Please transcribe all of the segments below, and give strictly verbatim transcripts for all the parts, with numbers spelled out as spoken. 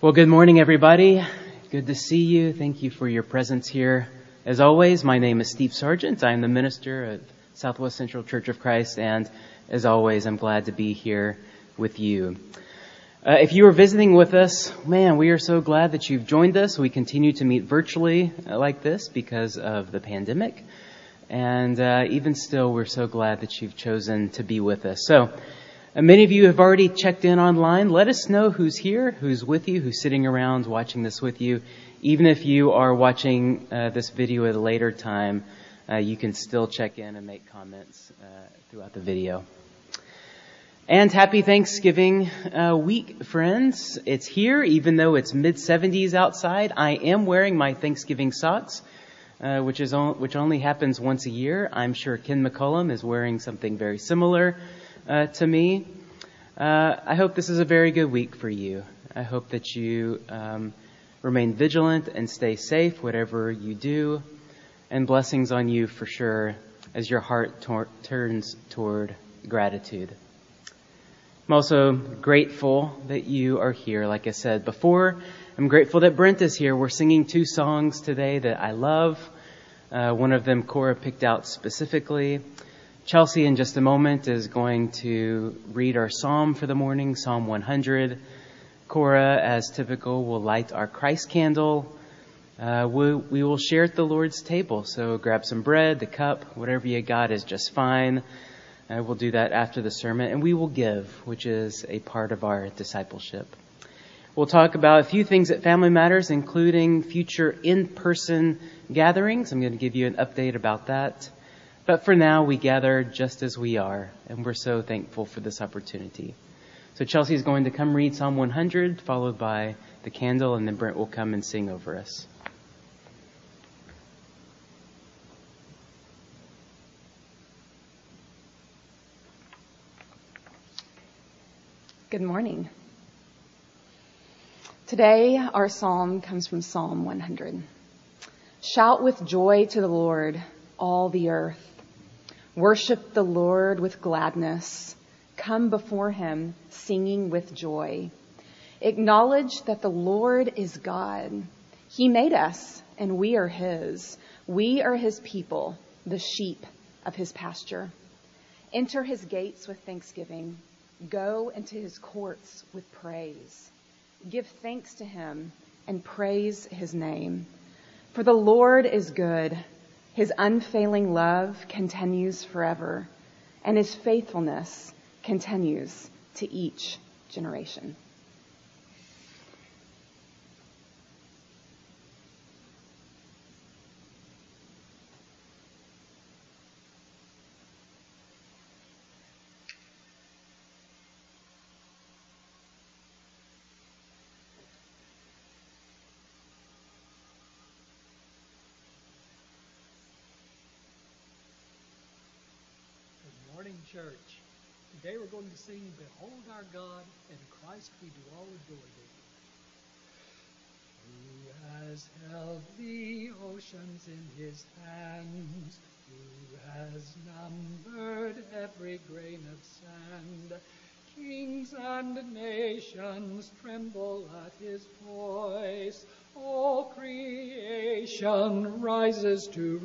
Well, good morning, everybody. Good to see you. Thank you for your presence here. As always, my name is Steve Sargent. I am the minister at Southwest Central Church of Christ, and as always, I'm glad to be here with you. Uh, if you are visiting with us, man, we are so glad that you've joined us. We continue to meet virtually uh, like this because of the pandemic, and uh, even still, we're so glad that you've chosen to be with us. So, Uh, many of you have already checked in online. Let us know who's here, who's with you, who's sitting around watching this with you. Even if you are watching uh, this video at a later time, uh, you can still check in and make comments uh, throughout the video. And happy Thanksgiving uh, week, friends. It's here, even though it's mid seventies outside. I am wearing my Thanksgiving socks, uh, which is on, which only happens once a year. I'm sure Ken McCullum is wearing something very similar Uh, to me. Uh, I hope this is a very good week for you. I hope that you um, remain vigilant and stay safe, whatever you do, and blessings on you for sure as your heart tor- turns toward gratitude. I'm also grateful that you are here. Like I said before, I'm grateful that Brent is here. We're singing two songs today that I love. Uh, one of them Cora picked out specifically. Chelsea, in just a moment, is going to read our psalm for the morning, Psalm one hundred. Cora, as typical, will light our Christ candle. Uh, we, we will share at the Lord's table, so grab some bread, the cup, whatever you got is just fine. Uh, we'll do that after the sermon, and we will give, which is a part of our discipleship. We'll talk about a few things at Family Matters, including future in-person gatherings. I'm going to give you an update about that. But for now, we gather just as we are, and we're so thankful for this opportunity. So Chelsea is going to come read Psalm one hundred, followed by the candle, and then Brent will come and sing over us. Good morning. Today, our psalm comes from Psalm one hundred. Shout with joy to the Lord, all the earth. Worship the Lord with gladness. Come before him singing with joy. Acknowledge that the Lord is God. He made us and we are his. We are his people, the sheep of his pasture. Enter his gates with thanksgiving. Go into his courts with praise. Give thanks to him and praise his name. For the Lord is good. His unfailing love continues forever, and his faithfulness continues to each generation. Church. Today we're going to sing Behold Our God, and Christ we do all adore thee. Who has held the oceans in his hands? Who has numbered every grain of sand? Kings and nations tremble at his voice. All creation rises to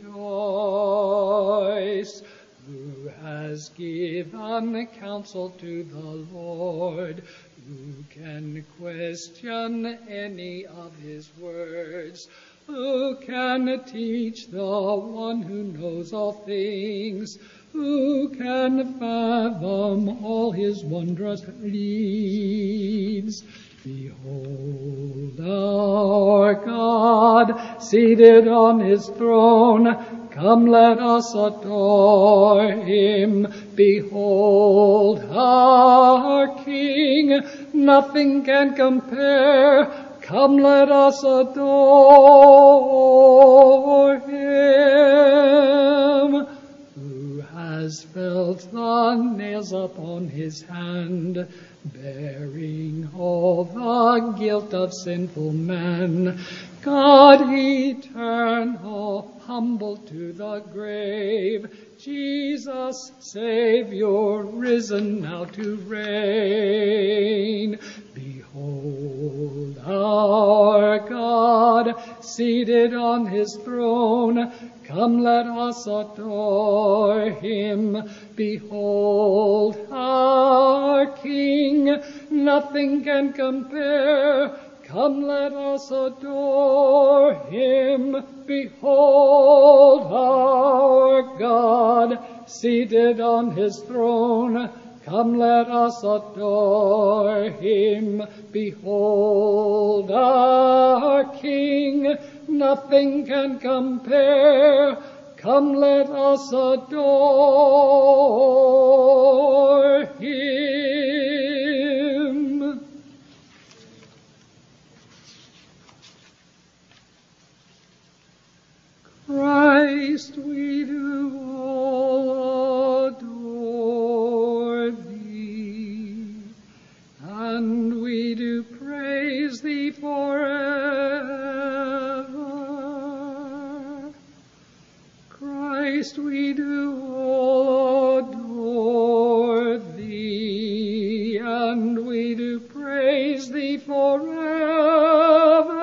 rejoice. Who has given counsel to the Lord? Who can question any of his words? Who can teach the one who knows all things? Who can fathom all his wondrous deeds? Behold our God, seated on his throne. Come, let us adore him. Behold our King, nothing can compare. Come, let us adore him. Who has felt the nails upon his hand, bearing all the guilt of sinful man. God eternal, humble to the grave, Jesus, Savior, risen now to reign. Behold Behold our God seated on his throne. Come, let us adore him. Behold our King. Nothing can compare. Come, let us adore him. Behold our God seated on his throne. Come, let us adore him. Behold our King. Nothing can compare. Come, let us adore him. Christ, we do all adore thee, and we do praise thee forever. Christ, we do all adore thee, and we do praise thee forever.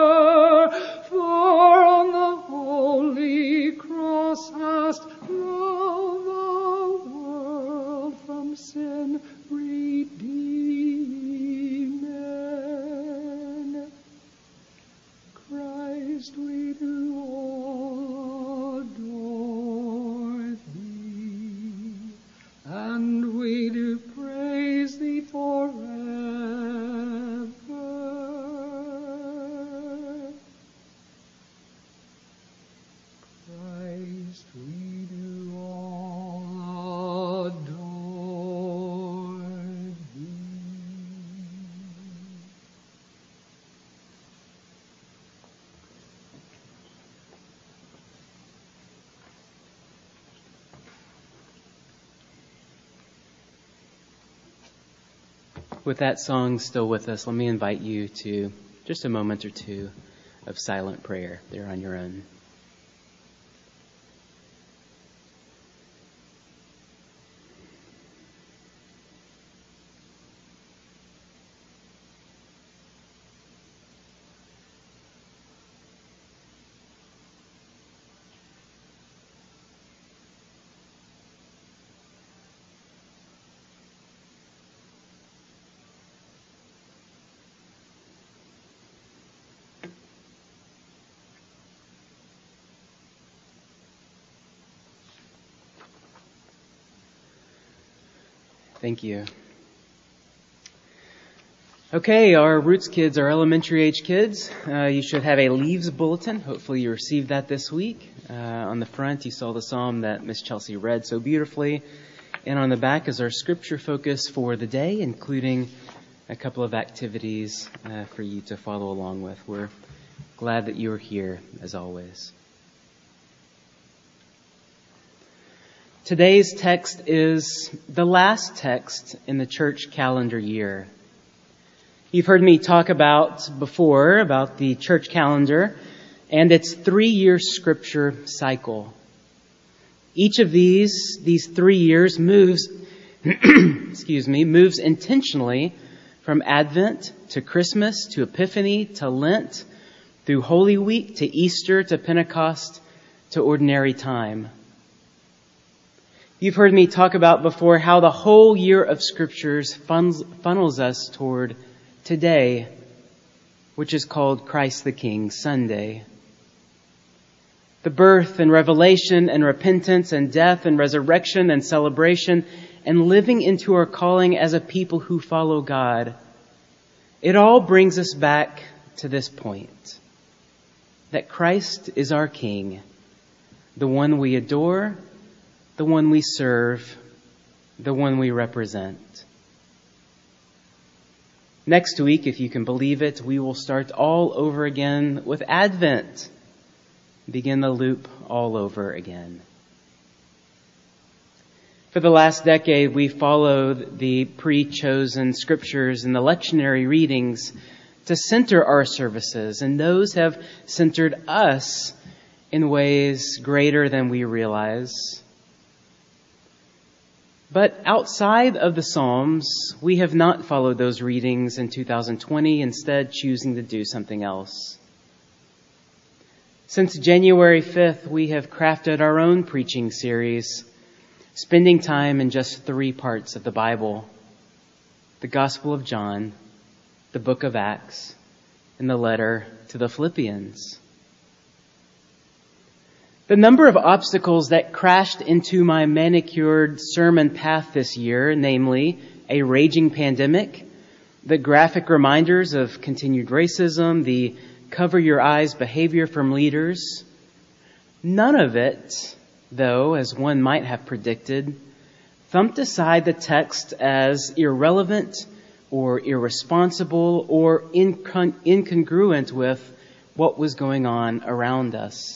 For on the holy cross hast thou the world from sin redeemed. Christ, we do all adore thee, and we do praise thee forever. Christ, we do all adore thee. With that song still with us, let me invite you to just a moment or two of silent prayer there on your own. Thank you. Okay, our Roots kids, our elementary age kids, uh, you should have a leaves bulletin. Hopefully you received that this week. Uh, on the front, you saw the psalm that Miss Chelsea read so beautifully. And on the back is our scripture focus for the day, including a couple of activities uh, for you to follow along with. We're glad that you're here, as always. Today's text is the last text in the church calendar year. You've heard me talk about before about the church calendar and its three-year scripture cycle. Each of these, these three years moves, excuse me, moves intentionally from Advent to Christmas to Epiphany to Lent, through Holy Week to Easter to Pentecost to ordinary time. You've heard me talk about before how the whole year of scriptures funnels, funnels us toward today, which is called Christ the King Sunday. The birth and revelation and repentance and death and resurrection and celebration and living into our calling as a people who follow God. It all brings us back to this point, that Christ is our King, the one we adore, the one we serve, the one we represent. Next week, if you can believe it, we will start all over again with Advent. Begin the loop all over again. For the last decade, we followed the pre-chosen scriptures and the lectionary readings to center our services, and those have centered us in ways greater than we realize. But outside of the Psalms, we have not followed those readings in two thousand twenty, instead choosing to do something else. Since January fifth, we have crafted our own preaching series, spending time in just three parts of the Bible: the Gospel of John, the book of Acts, and the letter to the Philippians. The number of obstacles that crashed into my manicured sermon path this year, namely a raging pandemic, the graphic reminders of continued racism, the cover your eyes behavior from leaders, none of it, though, as one might have predicted, thumped aside the text as irrelevant or irresponsible or incon- incongruent with what was going on around us.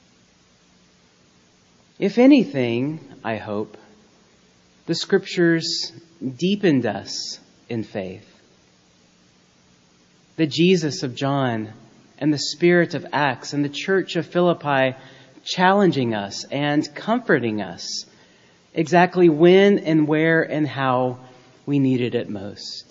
If anything, I hope, the Scriptures deepened us in faith. The Jesus of John and the Spirit of Acts and the Church of Philippi challenging us and comforting us exactly when and where and how we needed it most.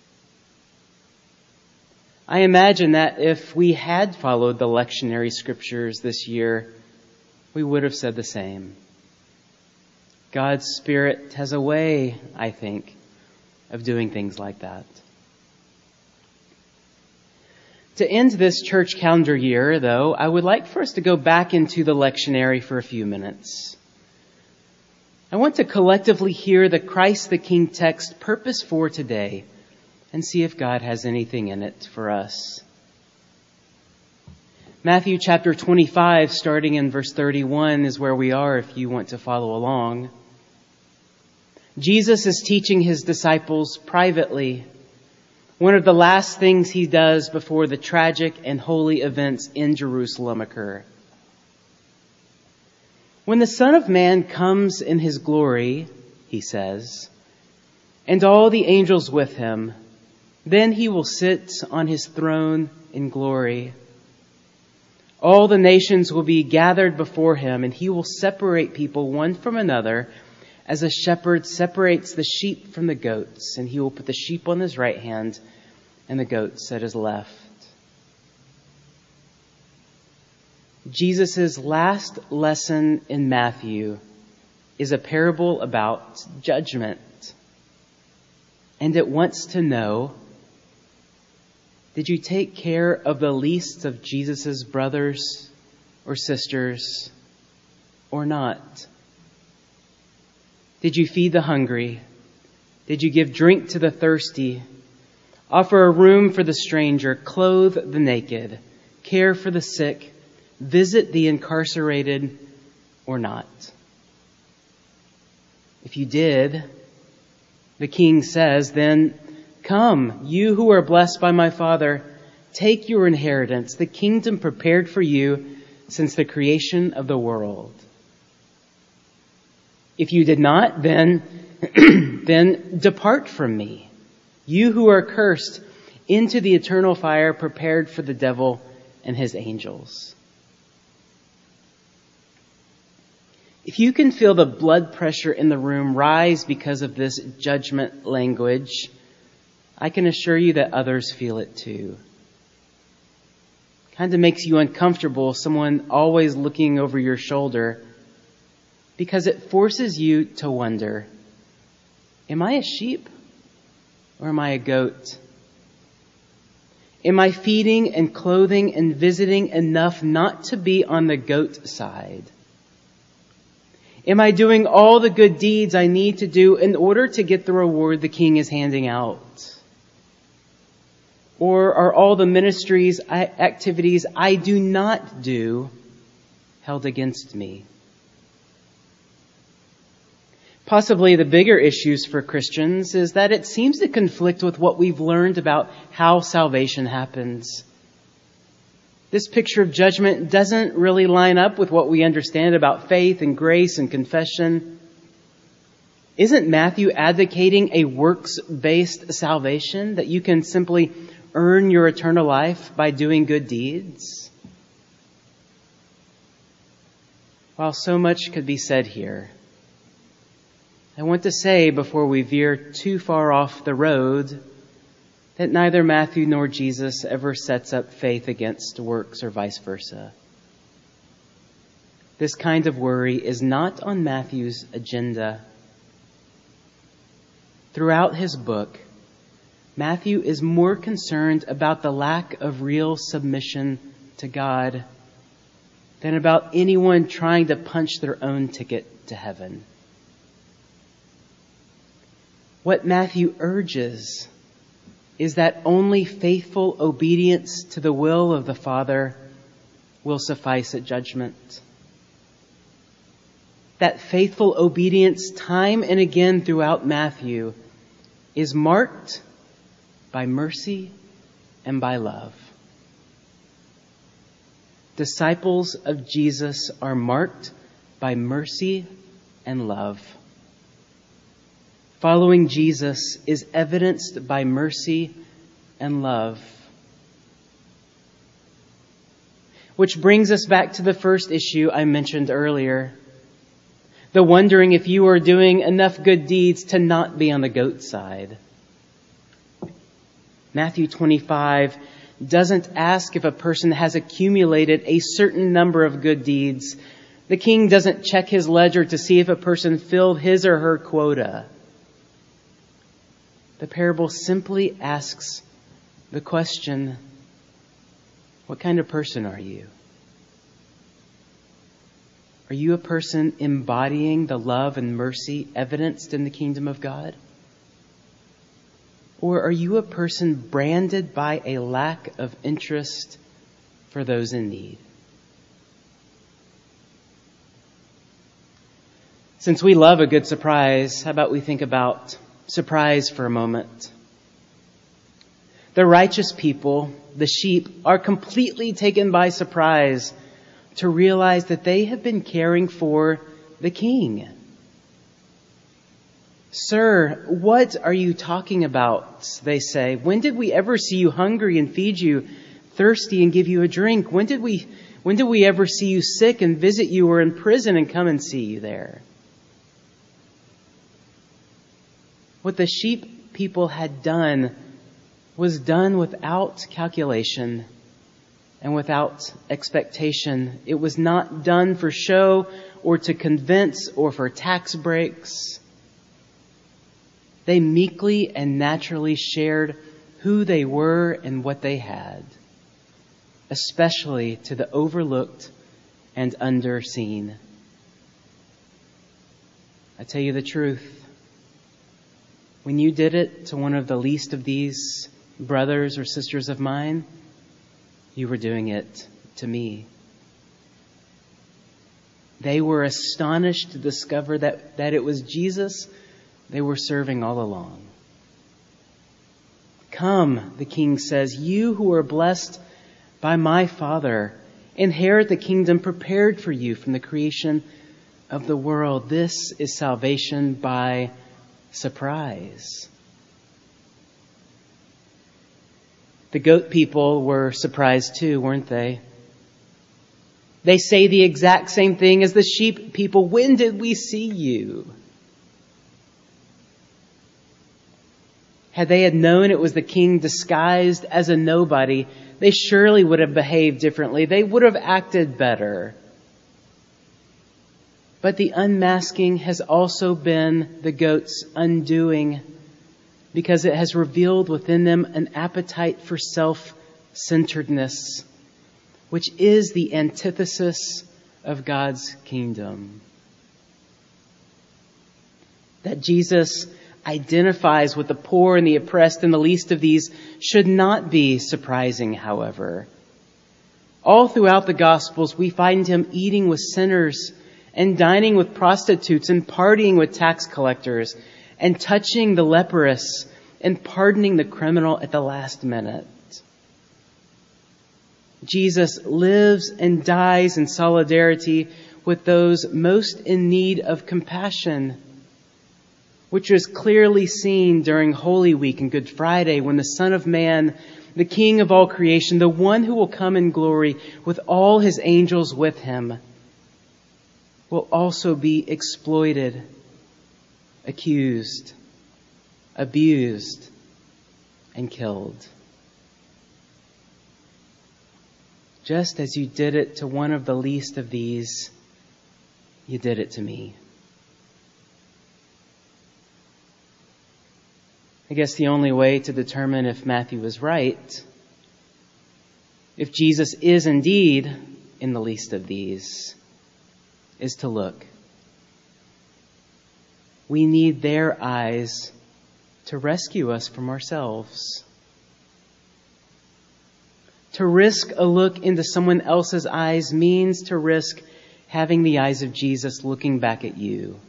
I imagine that if we had followed the lectionary Scriptures this year, we would have said the same. God's Spirit has a way, I think, of doing things like that. To end this church calendar year, though, I would like for us to go back into the lectionary for a few minutes. I want to collectively hear the Christ the King text purpose for today and see if God has anything in it for us. Matthew chapter twenty-five, starting in verse thirty-one, is where we are if you want to follow along. Jesus is teaching his disciples privately. One of the last things he does before the tragic and holy events in Jerusalem occur. When the Son of Man comes in his glory, he says, and all the angels with him, then he will sit on his throne in glory. All the nations will be gathered before him, and he will separate people one from another as a shepherd separates the sheep from the goats, and he will put the sheep on his right hand and the goats at his left. Jesus' last lesson in Matthew is a parable about judgment. And it wants to know, did you take care of the least of Jesus' brothers or sisters or not? Did you feed the hungry? Did you give drink to the thirsty? Offer a room for the stranger, clothe the naked, care for the sick, visit the incarcerated or not? If you did, the king says, then come, you who are blessed by my Father, take your inheritance, the kingdom prepared for you since the creation of the world. If you did not, then, then depart from me, you who are cursed, into the eternal fire prepared for the devil and his angels. If you can feel the blood pressure in the room rise because of this judgment language, I can assure you that others feel it too. Kind of makes you uncomfortable, someone always looking over your shoulder, because it forces you to wonder, am I a sheep or am I a goat? Am I feeding and clothing and visiting enough not to be on the goat side? Am I doing all the good deeds I need to do in order to get the reward the king is handing out? Or are all the ministries, activities I do not do held against me? Possibly the bigger issues for Christians is that it seems to conflict with what we've learned about how salvation happens. This picture of judgment doesn't really line up with what we understand about faith and grace and confession. Isn't Matthew advocating a works-based salvation, that you can simply earn your eternal life by doing good deeds? While so much could be said here, I want to say before we veer too far off the road that neither Matthew nor Jesus ever sets up faith against works or vice versa. This kind of worry is not on Matthew's agenda. Throughout his book, Matthew is more concerned about the lack of real submission to God than about anyone trying to punch their own ticket to heaven. What Matthew urges is that only faithful obedience to the will of the Father will suffice at judgment. That faithful obedience, time and again throughout Matthew, is marked by mercy and by love. Disciples of Jesus are marked by mercy and love. Following Jesus is evidenced by mercy and love. Which brings us back to the first issue I mentioned earlier. The wondering if you are doing enough good deeds to not be on the goat side. Matthew twenty-five doesn't ask if a person has accumulated a certain number of good deeds. The king doesn't check his ledger to see if a person filled his or her quota. The parable simply asks the question, what kind of person are you? Are you a person embodying the love and mercy evidenced in the kingdom of God? Or are you a person branded by a lack of interest for those in need? Since we love a good surprise, how about we think about surprise for a moment? The righteous people, the sheep, are completely taken by surprise to realize that they have been caring for the king. Sir, what are you talking about? They say. When did we ever see you hungry and feed you, thirsty and give you a drink? When did we, when did we ever see you sick and visit you, or in prison and come and see you there? What the sheep people had done was done without calculation and without expectation. It was not done for show or to convince or for tax breaks. They meekly and naturally shared who they were and what they had, especially to the overlooked and underseen. I tell you the truth. When you did it to one of the least of these brothers or sisters of mine, you were doing it to me. They were astonished to discover that, that it was Jesus they were serving all along. Come, the king says, you who are blessed by my Father, inherit the kingdom prepared for you from the creation of the world. This is salvation by surprise. The goat people were surprised too, weren't they? They say the exact same thing as the sheep people. When did we see you? Had they had known it was the king disguised as a nobody, they surely would have behaved differently. They would have acted better. But the unmasking has also been the goat's undoing, because it has revealed within them an appetite for self-centeredness, which is the antithesis of God's kingdom. That Jesus identifies with the poor and the oppressed and the least of these should not be surprising, however. All throughout the Gospels, we find him eating with sinners and dining with prostitutes and partying with tax collectors and touching the leprous and pardoning the criminal at the last minute. Jesus lives and dies in solidarity with those most in need of compassion, which was clearly seen during Holy Week and Good Friday, when the Son of Man, the King of all creation, the one who will come in glory with all his angels with him, will also be exploited, accused, abused, and killed. Just as you did it to one of the least of these, you did it to me. I guess the only way to determine if Matthew was right, if Jesus is indeed in the least of these, is to look. We need their eyes to rescue us from ourselves. To risk a look into someone else's eyes means to risk having the eyes of Jesus looking back at you.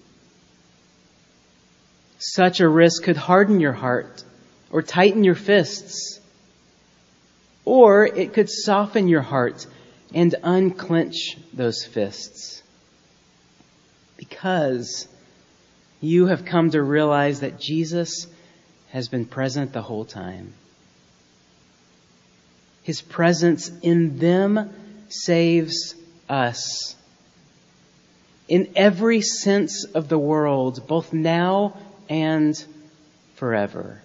Such a risk could harden your heart or tighten your fists, or it could soften your heart and unclench those fists. Because you have come to realize that Jesus has been present the whole time. His presence in them saves us. In every sense of the world, both now and forever.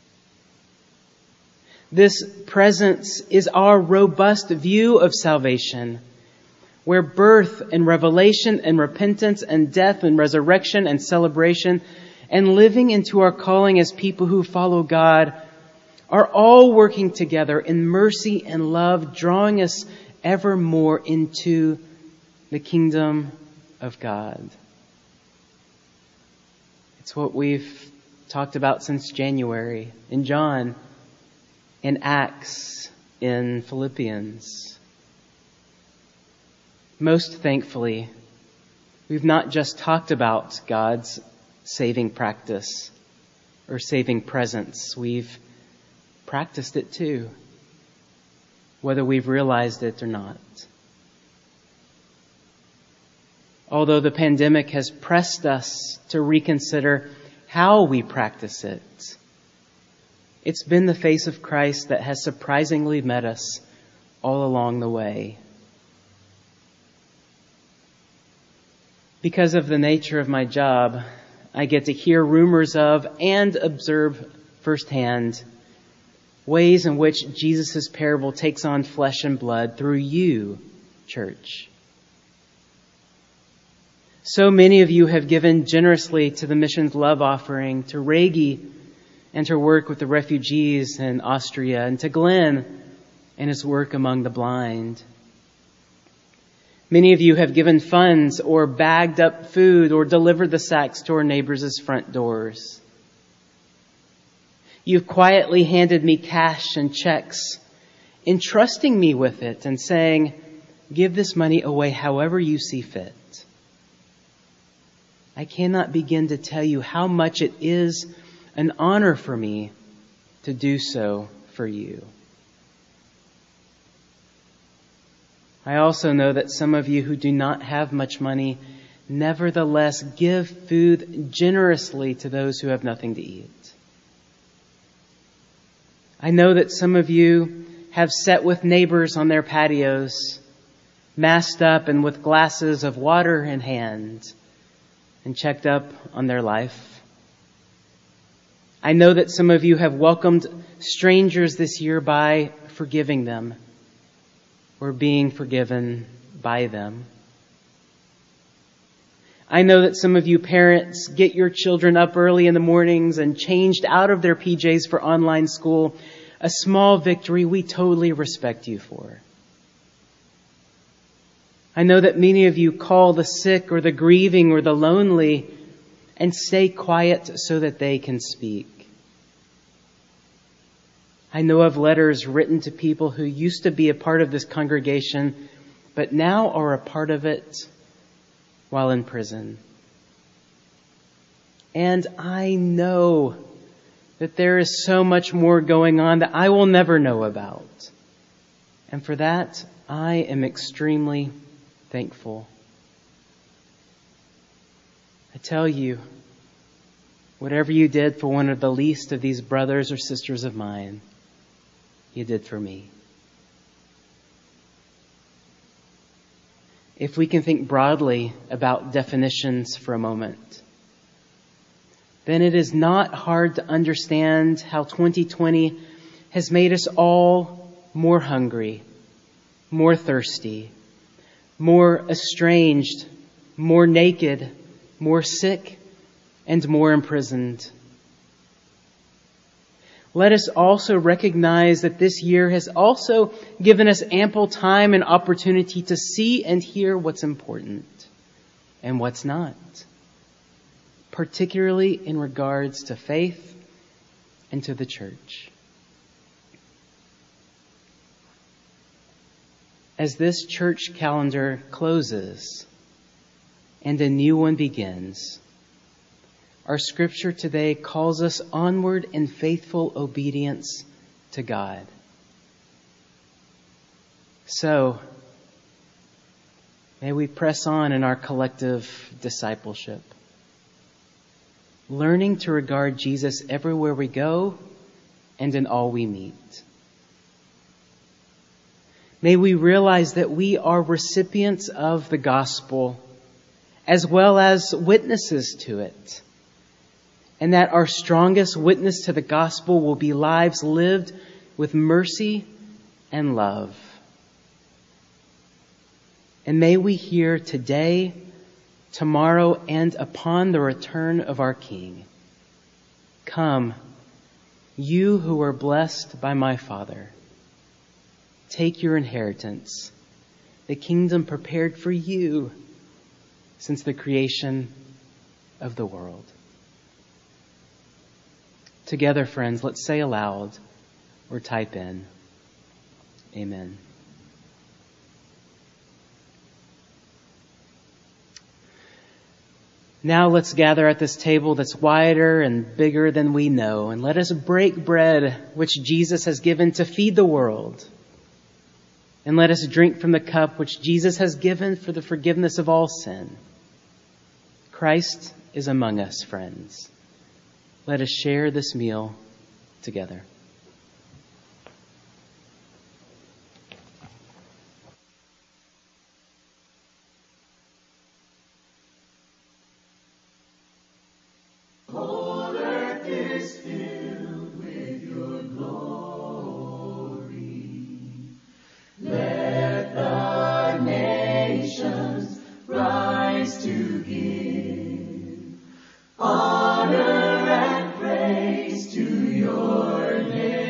This presence is our robust view of salvation, where birth and revelation and repentance and death and resurrection and celebration and living into our calling as people who follow God are all working together in mercy and love, drawing us ever more into the kingdom of God. It's what we've talked about since January in John, in Acts, in Philippians. Most thankfully, we've not just talked about God's saving practice or saving presence. We've practiced it too, whether we've realized it or not. Although the pandemic has pressed us to reconsider how we practice it, it's been the face of Christ that has surprisingly met us all along the way. Because of the nature of my job, I get to hear rumors of and observe firsthand ways in which Jesus' parable takes on flesh and blood through you, church. So many of you have given generously to the missions love offering, to Regi and her work with the refugees in Austria, and to Glenn and his work among the blind. Many of you have given funds or bagged up food or delivered the sacks to our neighbors' front doors. You've quietly handed me cash and checks, entrusting me with it and saying, give this money away however you see fit. I cannot begin to tell you how much it is an honor for me to do so for you. I also know that some of you who do not have much money nevertheless give food generously to those who have nothing to eat. I know that some of you have sat with neighbors on their patios, masked up and with glasses of water in hand, and checked up on their life. I know that some of you have welcomed strangers this year by forgiving them or being forgiven by them. I know that some of you parents get your children up early in the mornings and changed out of their P Js for online school, a small victory we totally respect you for. I know that many of you call the sick or the grieving or the lonely and stay quiet so that they can speak. I know of letters written to people who used to be a part of this congregation, but now are a part of it while in prison. And I know that there is so much more going on that I will never know about. And for that, I am extremely thankful. I tell you, whatever you did for one of the least of these brothers or sisters of mine, you did for me. If we can think broadly about definitions for a moment, then it is not hard to understand how twenty twenty has made us all more hungry, more thirsty, more estranged, more naked, more sick, and more imprisoned. Let us also recognize that this year has also given us ample time and opportunity to see and hear what's important and what's not, particularly in regards to faith and to the church. As this church calendar closes and a new one begins, our scripture today calls us onward in faithful obedience to God. So, may we press on in our collective discipleship, learning to regard Jesus everywhere we go and in all we meet. May we realize that we are recipients of the gospel as well as witnesses to it, and that our strongest witness to the gospel will be lives lived with mercy and love. And may we hear today, tomorrow, and upon the return of our King, "Come, you who are blessed by my Father, take your inheritance, the kingdom prepared for you since the creation of the world." Together, friends, let's say aloud or type in, Amen. Now let's gather at this table that's wider and bigger than we know, and let us break bread which Jesus has given to feed the world. And let us drink from the cup which Jesus has given for the forgiveness of all sin. Christ is among us, friends. Let us share this meal together. Whole earth is filled with your glory. Let the nations rise to give honor and praise to your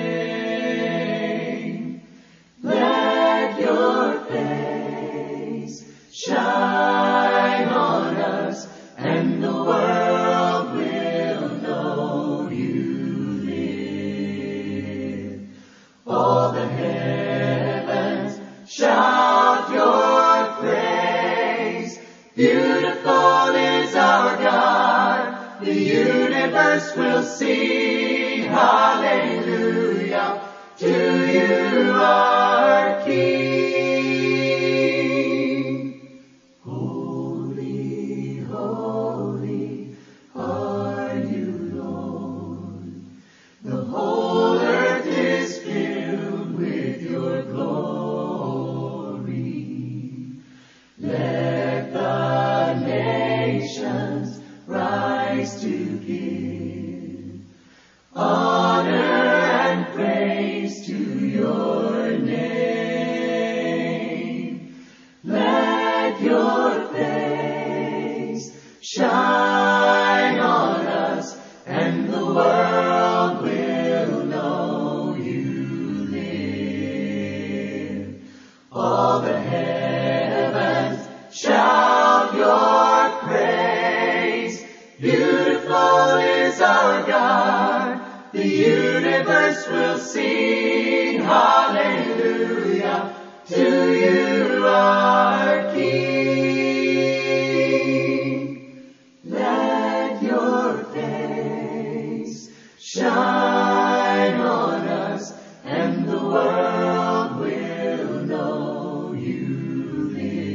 name. Let your face shine on us, and the world will know you live. All the heavens shout your praise. Beautiful is our God. The universe will sing hallelujah to you, our King. Holy, holy are you, Lord. The whole earth is filled with your glory. Let the nations rise to give honor and praise to your name. Let your face shine on us, and the world will know you live. All the heavens shout your praise. Beautiful is our God. The universe will sing hallelujah to you, our King. Let your face shine on us, and the world will know you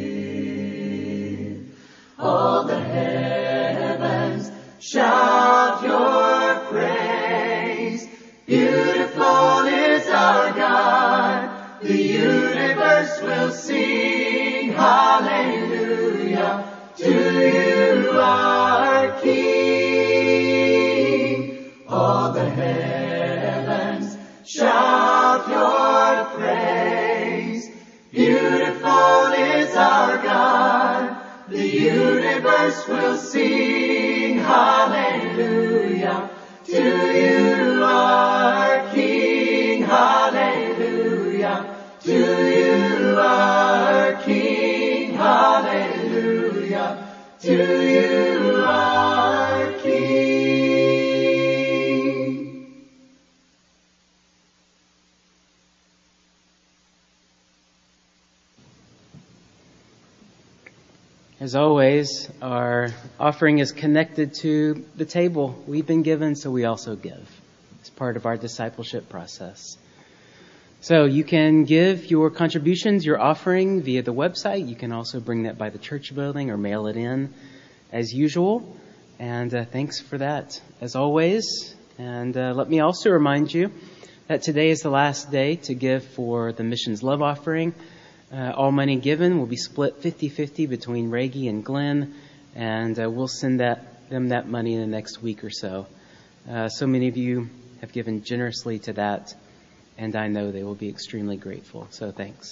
live. All the heavens shout your praise. Beautiful is our God. The universe will sing hallelujah to you, our King. heavens shout your praise. Beautiful is our God. The universe will sing hallelujah to you, our King. Hallelujah to you, our King. Hallelujah to you, our King. As always, our offering is connected to the table we've been given, so we also give. It's part of our discipleship process. So you can give your contributions, your offering via the website. You can also bring that by the church building or mail it in as usual. And uh, thanks for that as always. And uh, let me also remind you that today is the last day to give for the Missions Love Offering. Uh, all money given will be split fifty-fifty between Reggie and Glenn, and uh, we'll send that them that money in the next week or so. Uh, so many of you have given generously to that, and I know they will be extremely grateful. So thanks.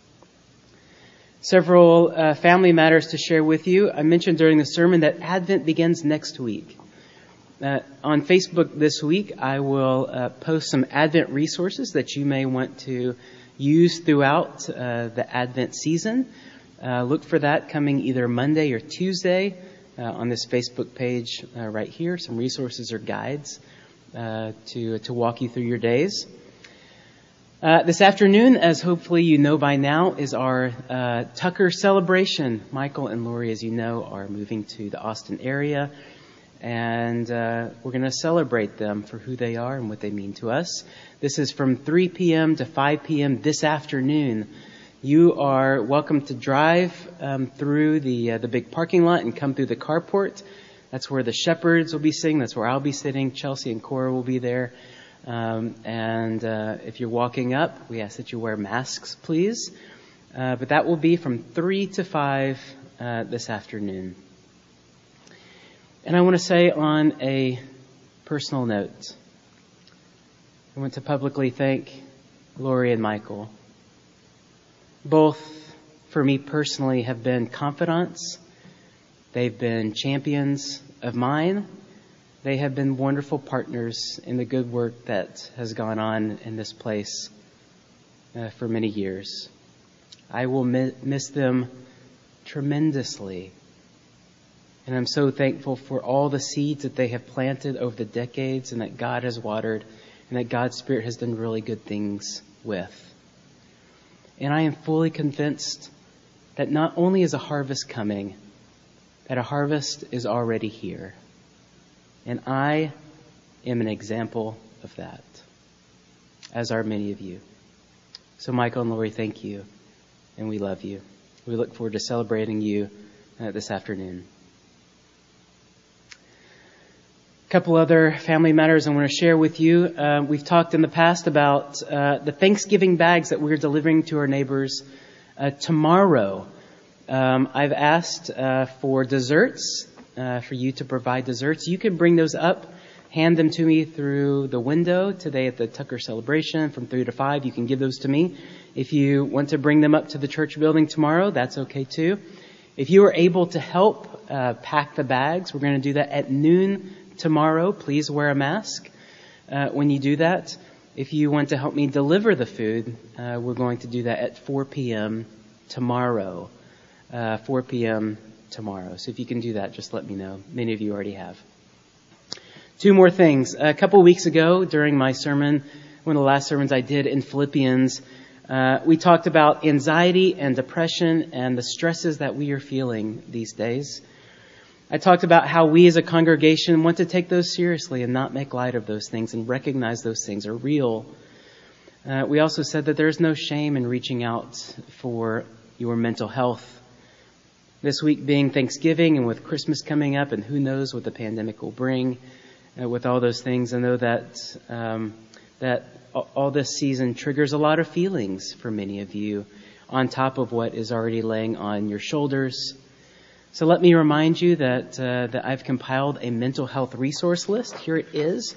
Several uh, family matters to share with you. I mentioned during the sermon that Advent begins next week. Uh, on Facebook this week, I will uh, post some Advent resources that you may want to use throughout uh, the Advent season. Uh, look for that coming either Monday or Tuesday uh, on this Facebook page uh, right here. Some resources or guides uh, to to walk you through your days. Uh, this afternoon, as hopefully you know by now, is our uh, Tucker celebration. Michael and Lori, as you know, are moving to the Austin area, and uh, we're going to celebrate them for who they are and what they mean to us. This is from three p.m. to five p.m. this afternoon. You are welcome to drive um, through the uh, the big parking lot and come through the carport. That's where the shepherds will be sitting. That's where I'll be sitting. Chelsea and Cora will be there. Um, and uh, if you're walking up, we ask that you wear masks, please. Uh, but that will be from three to five uh, this afternoon. And I want to say on a personal note, I want to publicly thank Lori and Michael. Both, for me personally, have been confidants. They've been champions of mine. They have been wonderful partners in the good work that has gone on in this place uh, for many years. I will mi- miss them tremendously. And I'm so thankful for all the seeds that they have planted over the decades and that God has watered and that God's Spirit has done really good things with. And I am fully convinced that not only is a harvest coming, that a harvest is already here. And I am an example of that, as are many of you. So Michael and Lori, thank you, and we love you. We look forward to celebrating you uh, this afternoon. A couple other family matters I want to share with you. Uh, we've talked in the past about uh, the Thanksgiving bags that we're delivering to our neighbors uh, tomorrow. Um, I've asked uh, for desserts, uh, for you to provide desserts. You can bring those up, hand them to me through the window today at the Tucker celebration from three to five. You can give those to me. If you want to bring them up to the church building tomorrow, that's okay too. If you are able to help uh, pack the bags, we're going to do that at noon tomorrow. Please wear a mask uh, when you do that. If you want to help me deliver the food, uh, we're going to do that at four p.m. tomorrow. Uh, four p.m. tomorrow. So if you can do that, just let me know. Many of you already have. Two more things. A couple of weeks ago during my sermon, one of the last sermons I did in Philippians, uh, we talked about anxiety and depression and the stresses that we are feeling these days. I talked about how we as a congregation want to take those seriously and not make light of those things and recognize those things are real. Uh, we also said that there's no shame in reaching out for your mental health. This week being Thanksgiving and with Christmas coming up and who knows what the pandemic will bring uh, with all those things, I know that um, that all this season triggers a lot of feelings for many of you on top of what is already laying on your shoulders. So let me remind you that uh, that I've compiled a mental health resource list. Here it is.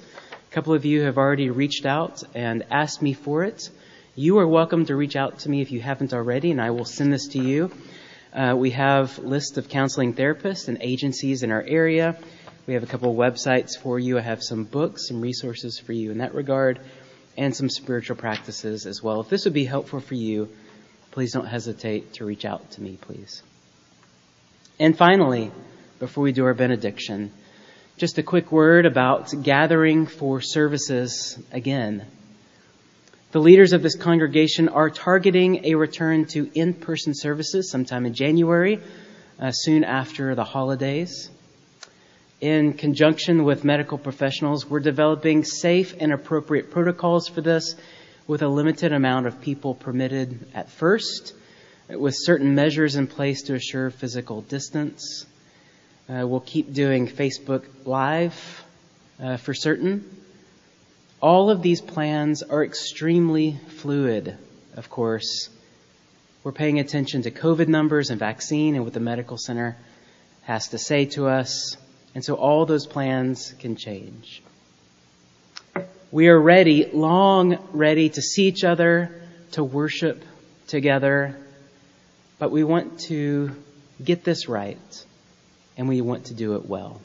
A couple of you have already reached out and asked me for it. You are welcome to reach out to me if you haven't already, and I will send this to you. Uh, we have lists of counseling therapists and agencies in our area. We have a couple of websites for you. I have some books, some resources for you in that regard, and some spiritual practices as well. If this would be helpful for you, please don't hesitate to reach out to me, please. And finally, before we do our benediction, just a quick word about gathering for services again. The leaders of this congregation are targeting a return to in-person services sometime in January, uh, soon after the holidays. In conjunction with medical professionals, we're developing safe and appropriate protocols for this with a limited amount of people permitted at first, with certain measures in place to assure physical distance. Uh, we'll keep doing Facebook Live uh, for certain. All of these plans are extremely fluid, of course. We're paying attention to COVID numbers and vaccine and what the medical center has to say to us. And so all those plans can change. We are ready, long ready to see each other, to worship together. But we want to get this right, and we want to do it well.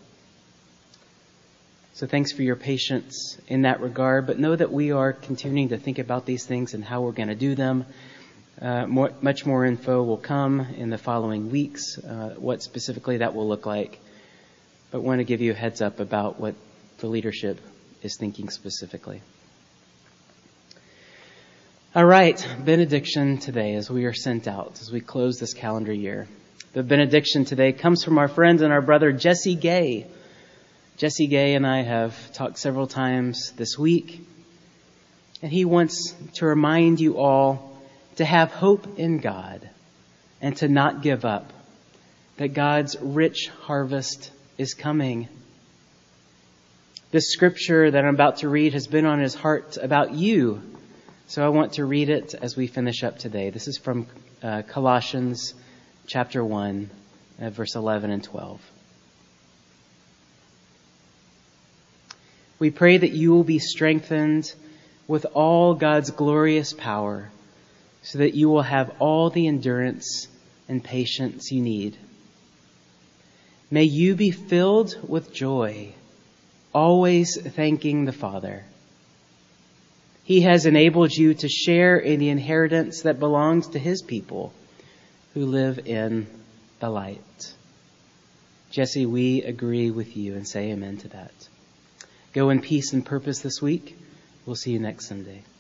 So thanks for your patience in that regard, but know that we are continuing to think about these things and how we're going to do them. Uh, more, much more info will come in the following weeks, uh, what specifically that will look like. But want to give you a heads up about what the leadership is thinking specifically. All right, benediction today as we are sent out, as we close this calendar year. The benediction today comes from our friend and our brother Jesse Gay. Jesse Gay and I have talked several times this week, and he wants to remind you all to have hope in God and to not give up, that God's rich harvest is coming. This scripture that I'm about to read has been on his heart about you, so I want to read it as we finish up today. This is from uh, Colossians chapter one, uh, verse eleven and twelve. We pray that you will be strengthened with all God's glorious power, so that you will have all the endurance and patience you need. May you be filled with joy, always thanking the Father. He has enabled you to share in the inheritance that belongs to His people who live in the light. Jesse, we agree with you and say amen to that. Go in peace and purpose this week. We'll see you next Sunday.